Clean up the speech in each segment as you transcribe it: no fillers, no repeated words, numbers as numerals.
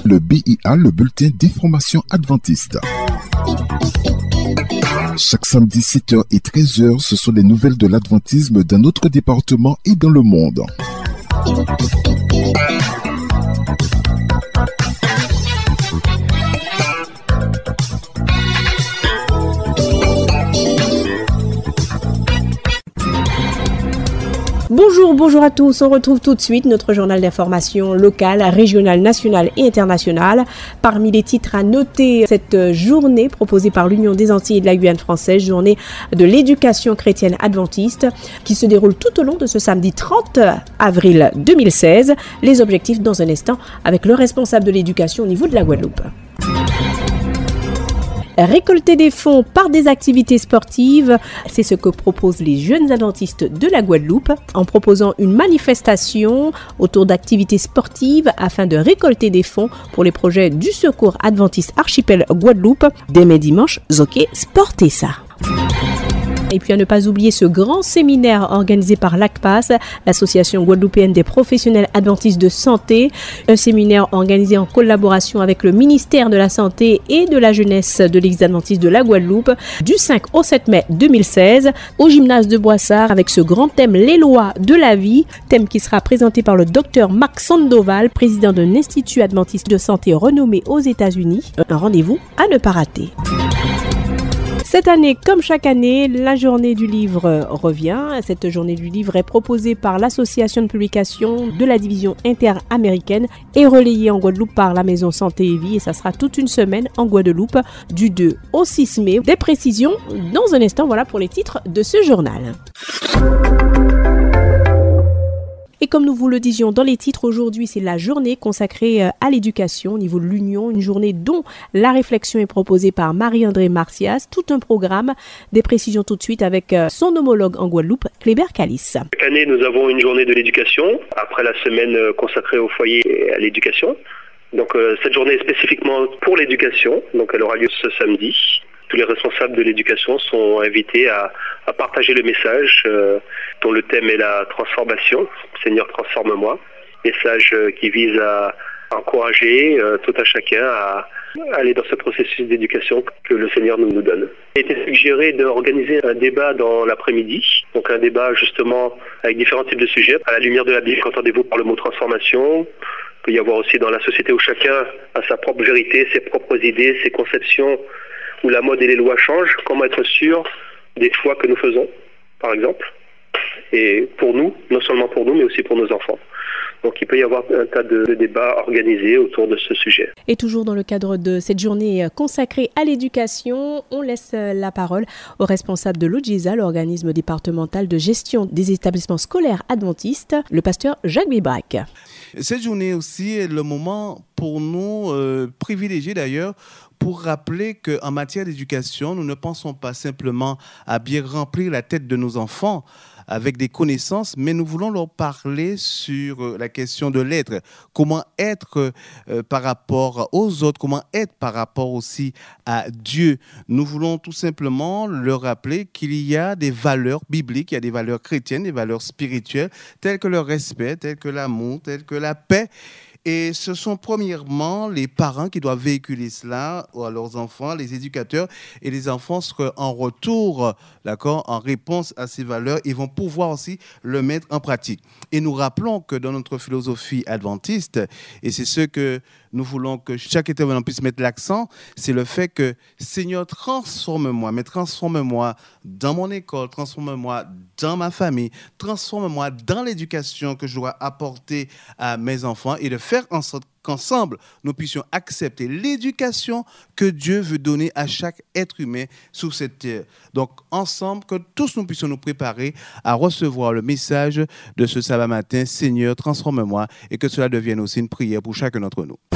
Le BIA, le bulletin d'information adventiste. Chaque samedi 7h et 13h, ce sont les nouvelles de l'adventisme dans notre département et dans le monde. Bonjour à tous. On retrouve tout de suite notre journal d'information locale, régionale, nationale et internationale. Parmi les titres à noter cette journée proposée par l'Union des Antilles et de la Guyane française, journée de l'éducation chrétienne adventiste, qui se déroule tout au long de ce samedi 30 avril 2016. Les objectifs dans un instant avec le responsable de l'éducation au niveau de la Guadeloupe. Récolter des fonds par des activités sportives, c'est ce que proposent les jeunes adventistes de la Guadeloupe en proposant une manifestation autour d'activités sportives afin de récolter des fonds pour les projets du Secours Adventiste Archipel Guadeloupe. Demain dimanche, Zoké Sportez ça. Et puis à ne pas oublier ce grand séminaire organisé par l'ACPAS, l'association guadeloupéenne des professionnels adventistes de santé. Un séminaire organisé en collaboration avec le ministère de la Santé et de la Jeunesse de l'Église adventiste de la Guadeloupe du 5 au 7 mai 2016 au gymnase de Boissard avec ce grand thème les lois de la vie, thème qui sera présenté par le docteur Marc Sandoval, président d'un institut adventiste de santé renommé aux États-Unis. Un rendez-vous à ne pas rater. Cette année, comme chaque année, la journée du livre revient. Cette journée du livre est proposée par l'association de publication de la division interaméricaine et relayée en Guadeloupe par la maison Santé et Vie. Et ça sera toute une semaine en Guadeloupe du 2 au 6 mai. Des précisions dans un instant, voilà pour les titres de ce journal. Et comme nous vous le disions dans les titres, aujourd'hui c'est la journée consacrée à l'éducation au niveau de l'Union, une journée dont la réflexion est proposée par Marie-André Marcias, tout un programme, des précisions tout de suite avec son homologue en Guadeloupe, Kléber Calice. Chaque année nous avons une journée de l'éducation, après la semaine consacrée au foyer et à l'éducation. Donc cette journée est spécifiquement pour l'éducation, donc elle aura lieu ce samedi. Tous les responsables de l'éducation sont invités à partager le message dont le thème est la transformation. Seigneur, transforme-moi. Message qui vise à encourager tout un chacun à aller dans ce processus d'éducation que le Seigneur nous donne. Il a été suggéré d'organiser un débat dans l'après-midi, donc un débat justement avec différents types de sujets. À la lumière de la Bible, qu'entendez-vous par le mot transformation ? Il peut y avoir aussi dans la société où chacun a sa propre vérité, ses propres idées, ses conceptions, où la mode et les lois changent, comment être sûr des choix que nous faisons, par exemple, et pour nous, non seulement pour nous, mais aussi pour nos enfants. Donc il peut y avoir un tas de débats organisés autour de ce sujet. Et toujours dans le cadre de cette journée consacrée à l'éducation, on laisse la parole au responsable de l'OGESA, l'organisme départemental de gestion des établissements scolaires adventistes, le pasteur Jacques Bibrac. Cette journée aussi est le moment pour nous, privilégié d'ailleurs, pour rappeler qu'en matière d'éducation, nous ne pensons pas simplement à bien remplir la tête de nos enfants avec des connaissances, mais nous voulons leur parler sur la question de l'être. Comment être par rapport aux autres, comment être par rapport aussi à Dieu. Nous voulons tout simplement leur rappeler qu'il y a des valeurs bibliques, il y a des valeurs chrétiennes, des valeurs spirituelles, telles que le respect, telles que l'amour, telles que la paix. Et ce sont premièrement les parents qui doivent véhiculer cela à leurs enfants, les éducateurs, et les enfants seront en retour, d'accord, en réponse à ces valeurs, ils vont pouvoir aussi le mettre en pratique. Et nous rappelons que dans notre philosophie adventiste, et c'est ce que nous voulons que chaque intervenant puisse mettre l'accent, c'est le fait que Seigneur, transforme-moi, mais transforme-moi dans mon école, transforme-moi dans ma famille, transforme-moi dans l'éducation que je dois apporter à mes enfants et de faire en sorte qu'ensemble, nous puissions accepter l'éducation que Dieu veut donner à chaque être humain sur cette terre. Donc, ensemble, que tous nous puissions nous préparer à recevoir le message de ce sabbat matin, Seigneur, transforme-moi, et que cela devienne aussi une prière pour chacun d'entre nous.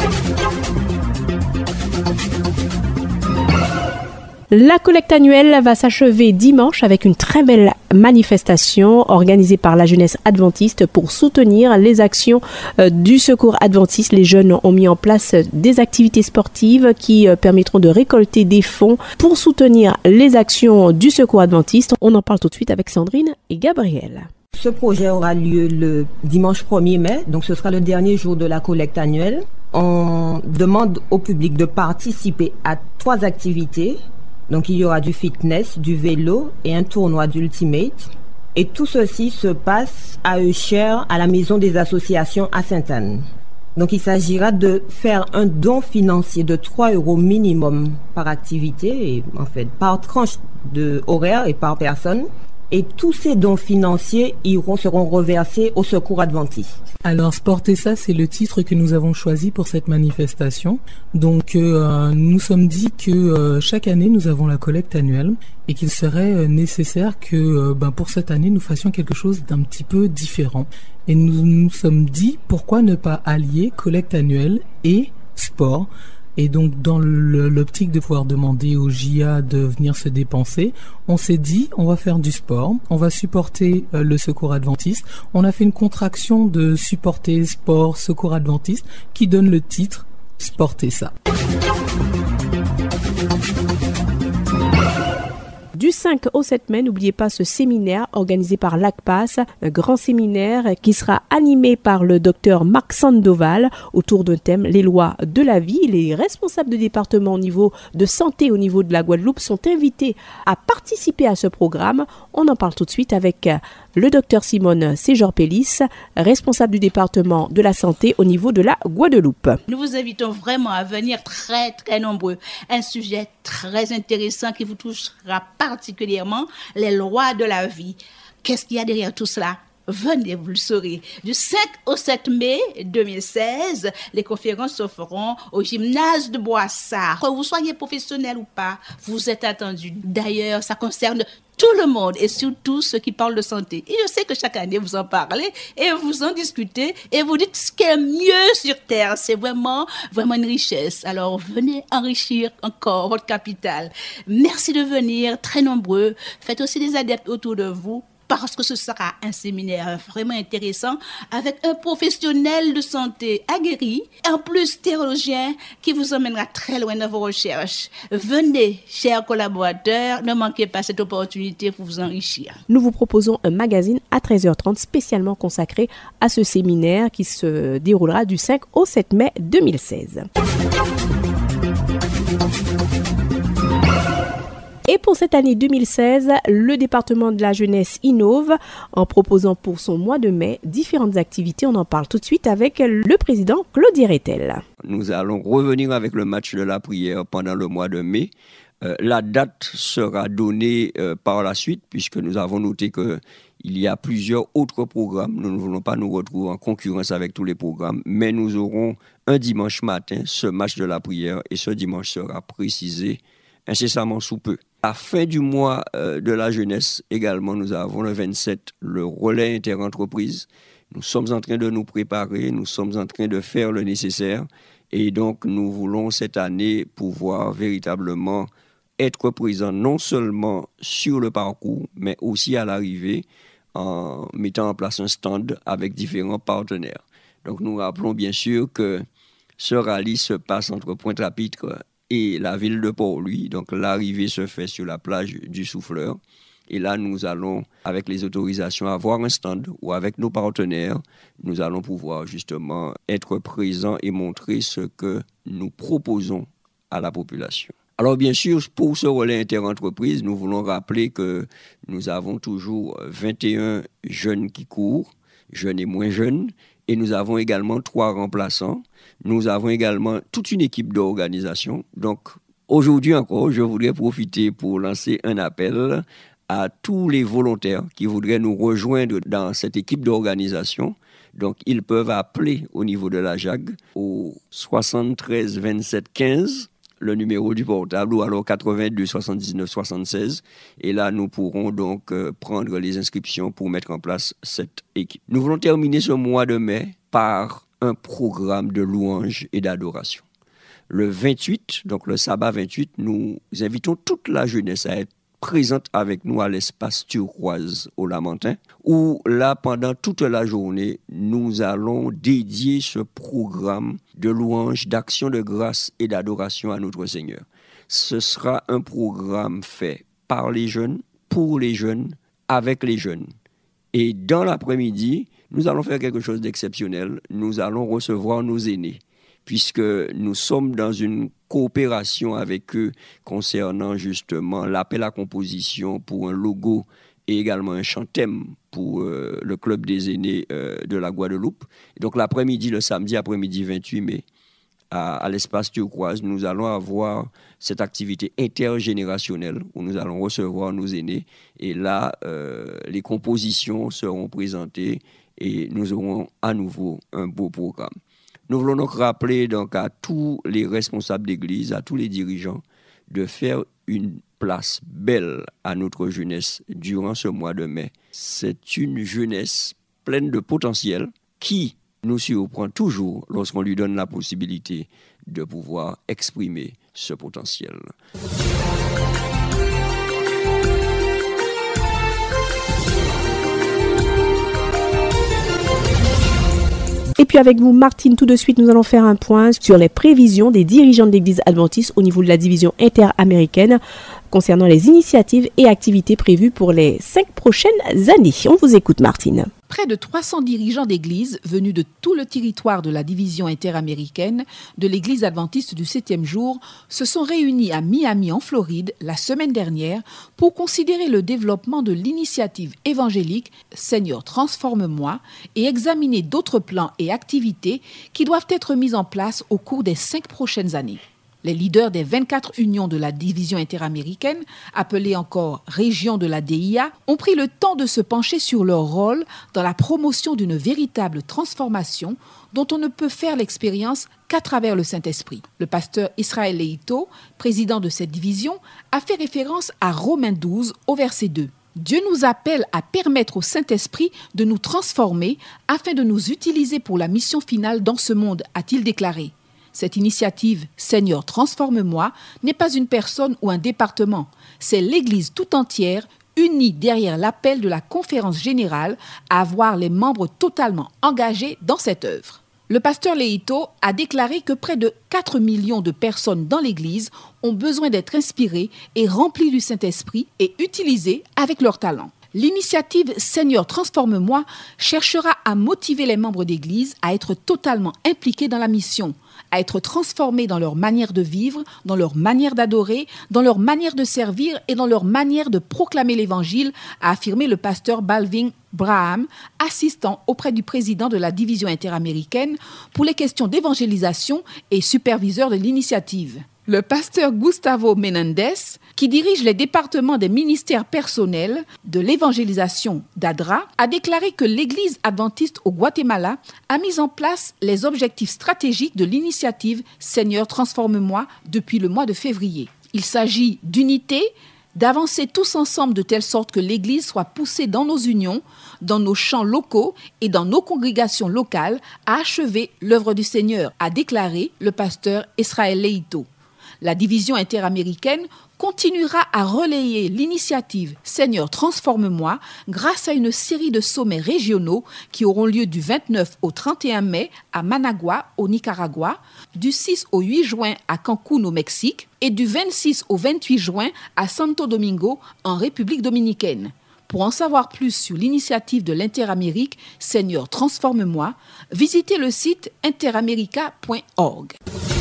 La collecte annuelle va s'achever dimanche avec une très belle manifestation organisée par la jeunesse adventiste pour soutenir les actions du Secours adventiste. Les jeunes ont mis en place des activités sportives qui permettront de récolter des fonds pour soutenir les actions du Secours adventiste. On en parle tout de suite avec Sandrine et Gabriel. Ce projet aura lieu le dimanche 1er mai, donc ce sera le dernier jour de la collecte annuelle. on demande au public de participer à 3 activités. Donc, il y aura du fitness, du vélo et un tournoi d'Ultimate. Et tout ceci se passe à Eucher, à la Maison des Associations à Sainte-Anne. Donc, il s'agira de faire un don financier de 3 € minimum par activité, et en fait, par tranche de horaire et par personne. Et tous ces dons financiers seront reversés au Secours Adventiste. Alors, Sportessa, c'est le titre que nous avons choisi pour cette manifestation. Donc, nous sommes dit que chaque année, nous avons la collecte annuelle et qu'il serait nécessaire que pour cette année, nous fassions quelque chose d'un petit peu différent. Et nous nous sommes dit, pourquoi ne pas allier collecte annuelle et sport ? Et donc, dans l'optique de pouvoir demander au JA de venir se dépenser, on s'est dit, on va faire du sport, on va supporter le Secours Adventiste. On a fait une contraction de supporter sport, Secours Adventiste, qui donne le titre Sportessa. Du 5 au 7 mai, n'oubliez pas ce séminaire organisé par l'ACPAS, un grand séminaire qui sera animé par le docteur Marc Sandoval autour d'un thème, les lois de la vie. Les responsables de département au niveau de santé au niveau de la Guadeloupe sont invités à participer à ce programme. On en parle tout de suite avec le docteur Simone Séjor-Pélis, responsable du département de la santé au niveau de la Guadeloupe. Nous vous invitons vraiment à venir très très nombreux. Un sujet très intéressant qui vous touchera particulièrement, les lois de la vie. Qu'est-ce qu'il y a derrière tout cela ? Venez, vous le saurez. Du 5 au 7 mai 2016, les conférences se feront au gymnase de Boissard. Que vous soyez professionnel ou pas, vous êtes attendus. D'ailleurs, ça concerne tout le monde et surtout ceux qui parlent de santé. Et je sais que chaque année, vous en parlez et vous en discutez et vous dites ce qui est mieux sur Terre. C'est vraiment une richesse. Alors, venez enrichir encore votre capital. Merci de venir, très nombreux. Faites aussi des adeptes autour de vous, parce que ce sera un séminaire vraiment intéressant avec un professionnel de santé aguerri, en plus théologien qui vous emmènera très loin dans vos recherches. Venez, chers collaborateurs, ne manquez pas cette opportunité pour vous enrichir. Nous vous proposons un magazine à 13h30 spécialement consacré à ce séminaire qui se déroulera du 5 au 7 mai 2016. Et pour cette année 2016, le département de la jeunesse innove en proposant pour son mois de mai différentes activités. On en parle tout de suite avec le président Claude Rettel. Nous allons revenir avec le match de la prière pendant le mois de mai. La date sera donnée par la suite puisque nous avons noté qu'il y a plusieurs autres programmes. Nous ne voulons pas nous retrouver en concurrence avec tous les programmes, mais nous aurons un dimanche matin ce match de la prière et ce dimanche sera précisé incessamment sous peu. À la fin du mois de la jeunesse également, nous avons le 27, le relais interentreprise. Nous sommes en train de nous préparer, nous sommes en train de faire le nécessaire et donc nous voulons cette année pouvoir véritablement être présents non seulement sur le parcours, mais aussi à l'arrivée en mettant en place un stand avec différents partenaires. Donc nous rappelons bien sûr que ce rallye se passe entre Pointe-à-Pitre et la ville de Port-Louis. Donc l'arrivée se fait sur la plage du Souffleur. Et là, nous allons, avec les autorisations, avoir un stand où avec nos partenaires, nous allons pouvoir justement être présents et montrer ce que nous proposons à la population. Alors bien sûr, pour ce relais interentreprise, nous voulons rappeler que nous avons toujours 21 jeunes qui courent, jeunes et moins jeunes, et nous avons également 3 remplaçants. Nous avons également toute une équipe d'organisation. Donc, aujourd'hui encore, je voudrais profiter pour lancer un appel à tous les volontaires qui voudraient nous rejoindre dans cette équipe d'organisation. Donc, ils peuvent appeler au niveau de la JAG au 73 27 15, le numéro du portable, ou alors 82 79 76. Et là, nous pourrons donc prendre les inscriptions pour mettre en place cette équipe. Nous voulons terminer ce mois de mai par un programme de louange et d'adoration. Le 28, donc le sabbat 28, nous invitons toute la jeunesse à être présente avec nous à l'espace turquoise au Lamentin, où là, pendant toute la journée, nous allons dédier ce programme de louange, d'action de grâce et d'adoration à notre Seigneur. Ce sera un programme fait par les jeunes, pour les jeunes, avec les jeunes. Et dans l'après-midi, nous allons faire quelque chose d'exceptionnel. Nous allons recevoir nos aînés. puisque nous sommes dans une coopération avec eux concernant justement l'appel à composition pour un logo et également un chant thème pour le club des aînés de la Guadeloupe. Et donc l'après-midi, le samedi après-midi 28 mai, à l'espace turquoise, nous allons avoir cette activité intergénérationnelle où nous allons recevoir nos aînés. Et là, les compositions seront présentées et nous aurons à nouveau un beau programme. Nous voulons donc rappeler donc, à tous les responsables d'église, à tous les dirigeants, de faire une place belle à notre jeunesse durant ce mois de mai. C'est une jeunesse pleine de potentiel qui nous surprend toujours lorsqu'on lui donne la possibilité de pouvoir exprimer ce potentiel. Et puis avec vous, Martine, tout de suite, nous allons faire un point sur les prévisions des dirigeants de l'Église adventiste au niveau de la division interaméricaine concernant les initiatives et activités prévues pour les 5 prochaines années. On vous écoute, Martine. Près de 300 dirigeants d'église venus de tout le territoire de la division interaméricaine de l'Église adventiste du 7e jour se sont réunis à Miami en Floride la semaine dernière pour considérer le développement de l'initiative évangélique Seigneur transforme-moi et examiner d'autres plans et activités qui doivent être mis en place au cours des 5 prochaines années. Les leaders des 24 unions de la division interaméricaine, appelées encore régions de la DIA, ont pris le temps de se pencher sur leur rôle dans la promotion d'une véritable transformation dont on ne peut faire l'expérience qu'à travers le Saint-Esprit. Le pasteur Israël Leito, président de cette division, a fait référence à Romains 12 au verset 2. Dieu nous appelle à permettre au Saint-Esprit de nous transformer afin de nous utiliser pour la mission finale dans ce monde, a-t-il déclaré. Cette initiative « Seigneur, transforme-moi » n'est pas une personne ou un département. C'est l'Église tout entière unie derrière l'appel de la conférence générale à avoir les membres totalement engagés dans cette œuvre. Le pasteur Leito a déclaré que près de 4 millions de personnes dans l'Église ont besoin d'être inspirées et remplies du Saint-Esprit et utilisées avec leurs talents. L'initiative « Seigneur, transforme-moi » cherchera à motiver les membres d'Église à être totalement impliqués dans la mission, à être transformés dans leur manière de vivre, dans leur manière d'adorer, dans leur manière de servir et dans leur manière de proclamer l'Évangile, a affirmé le pasteur Balvin Braham, assistant auprès du président de la division interaméricaine pour les questions d'évangélisation et superviseur de l'initiative. Le pasteur Gustavo Menendez, qui dirige les départements des ministères personnels de l'évangélisation d'ADRA, a déclaré que l'Église adventiste au Guatemala a mis en place les objectifs stratégiques de l'initiative « Seigneur, transforme-moi » depuis le mois de février. Il s'agit d'unité, d'avancer tous ensemble de telle sorte que l'Église soit poussée dans nos unions, dans nos champs locaux et dans nos congrégations locales à achever l'œuvre du Seigneur, a déclaré le pasteur Israël Leito. La division interaméricaine continuera à relayer l'initiative « Seigneur, transforme-moi » grâce à une série de sommets régionaux qui auront lieu du 29 au 31 mai à Managua, au Nicaragua, du 6 au 8 juin à Cancún, au Mexique, et du 26 au 28 juin à Santo Domingo, en République dominicaine. Pour en savoir plus sur l'initiative de l'Interamérique « Seigneur, transforme-moi », visitez le site interamerica.org.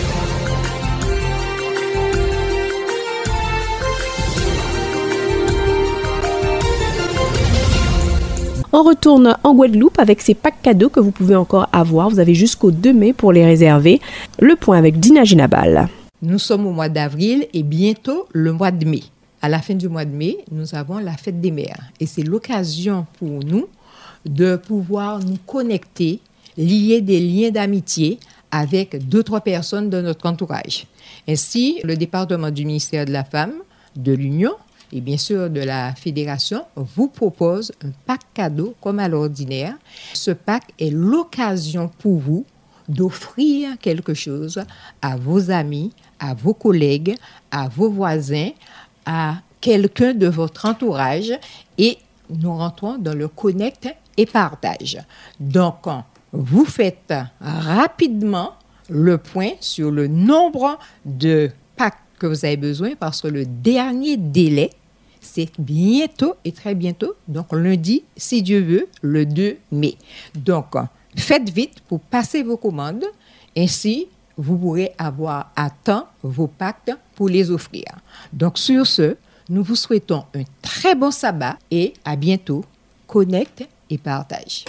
On retourne en Guadeloupe avec ces packs cadeaux que vous pouvez encore avoir. Vous avez jusqu'au 2 mai pour les réserver. Le point avec Dina Ginabal. Nous sommes au mois d'avril et bientôt le mois de mai. À la fin du mois de mai, nous avons la fête des mères. Et c'est l'occasion pour nous de pouvoir nous connecter, lier des liens d'amitié avec 2-3 personnes de notre entourage. Ainsi, le département du ministère de la Femme, de l'Union, et bien sûr de la Fédération vous propose un pack cadeau comme à l'ordinaire. Ce pack est l'occasion pour vous d'offrir quelque chose à vos amis, à vos collègues, à vos voisins, à quelqu'un de votre entourage et nous rentrons dans le connect et partage. Donc, vous faites rapidement le point sur le nombre de packs que vous avez besoin parce que le dernier délai, c'est bientôt et très bientôt, donc lundi, si Dieu veut, le 2 mai. Donc, faites vite pour passer vos commandes. Ainsi, vous pourrez avoir à temps vos pactes pour les offrir. Donc sur ce, nous vous souhaitons un très bon sabbat et à bientôt. Connecte et partage.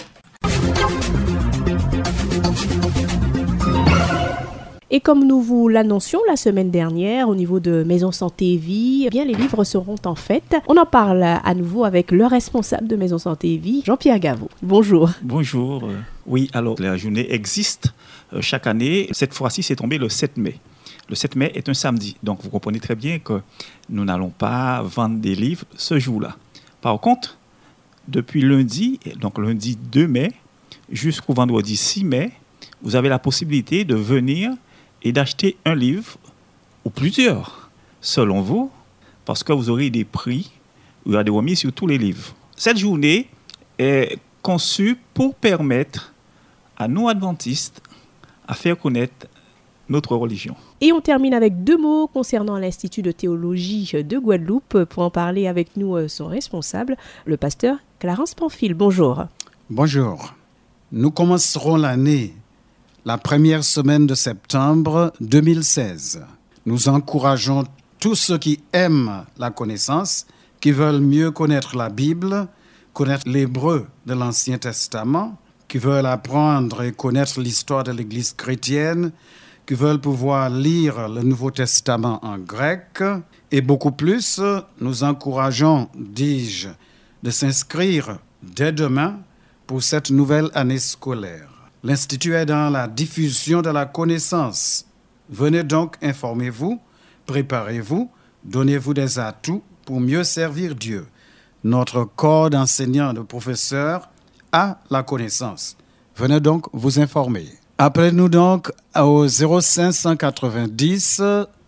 Et comme nous vous l'annoncions la semaine dernière au niveau de Maison Santé Vie, eh bien les livres seront en fête. On en parle à nouveau avec le responsable de Maison Santé Vie, Jean-Pierre Gaveau. Bonjour. Bonjour. Oui, alors la journée existe chaque année. Cette fois-ci, c'est tombé le 7 mai. Le 7 mai est un samedi, donc vous comprenez très bien que nous n'allons pas vendre des livres ce jour-là. Par contre, depuis lundi, donc lundi 2 mai, jusqu'au vendredi 6 mai, vous avez la possibilité de venir et d'acheter un livre ou plusieurs, selon vous, parce que vous aurez des prix, il y aura des remises sur tous les livres. Cette journée est conçue pour permettre à nous adventistes à faire connaître notre religion. Et on termine avec 2 mots concernant l'Institut de théologie de Guadeloupe. Pour en parler avec nous, son responsable, le pasteur Clarence Pamphile. Bonjour. Bonjour. Nous commencerons l'année la première semaine de septembre 2016. Nous encourageons tous ceux qui aiment la connaissance, qui veulent mieux connaître la Bible, connaître l'hébreu de l'Ancien Testament, qui veulent apprendre et connaître l'histoire de l'Église chrétienne, qui veulent pouvoir lire le Nouveau Testament en grec et beaucoup plus. Nous encourageons, dis-je, de s'inscrire dès demain pour cette nouvelle année scolaire. L'Institut est dans la diffusion de la connaissance. Venez donc, informez-vous, préparez-vous, donnez-vous des atouts pour mieux servir Dieu. Notre corps d'enseignants, de professeurs a la connaissance. Venez donc vous informer. Appelez-nous donc au 0590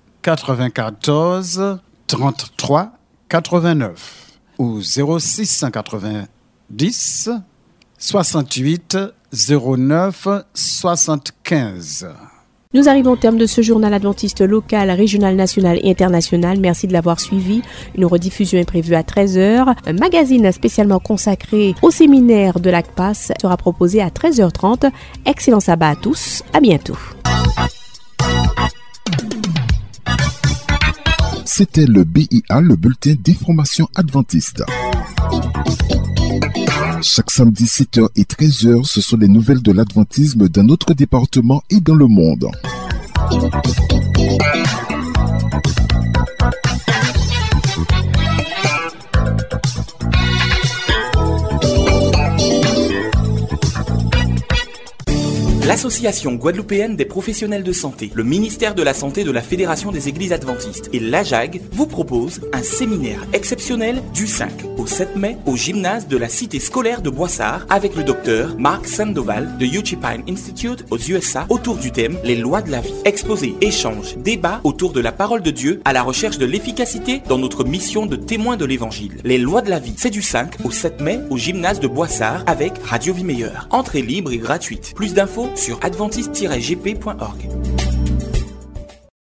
94 33 89 ou 0690 68 09 75. Nous arrivons au terme de ce journal adventiste local, régional, national et international. Merci de l'avoir suivi. Une rediffusion est prévue à 13h. Un magazine spécialement consacré au séminaire de l'ACPAS sera proposé à 13h30. Excellent sabbat à tous. À bientôt. C'était le BIA, le bulletin d'information adventiste. Chaque samedi 7h et 13h, ce sont les nouvelles de l'adventisme dans notre département et dans le monde. L'Association guadeloupéenne des professionnels de santé, le ministère de la Santé de la Fédération des Églises adventistes et l'AJAG vous proposent un séminaire exceptionnel du 5 au 7 mai au gymnase de la cité scolaire de Boissard avec le docteur Mark Sandoval de Uchipine Institute aux USA autour du thème « Les lois de la vie ». Exposés, échanges, débats autour de la parole de Dieu à la recherche de l'efficacité dans notre mission de témoin de l'Évangile. Les lois de la vie, c'est du 5 au 7 mai au gymnase de Boissard avec Radio Vie Meilleure. Entrée libre et gratuite. Plus d'infos sur adventiste-gp.org.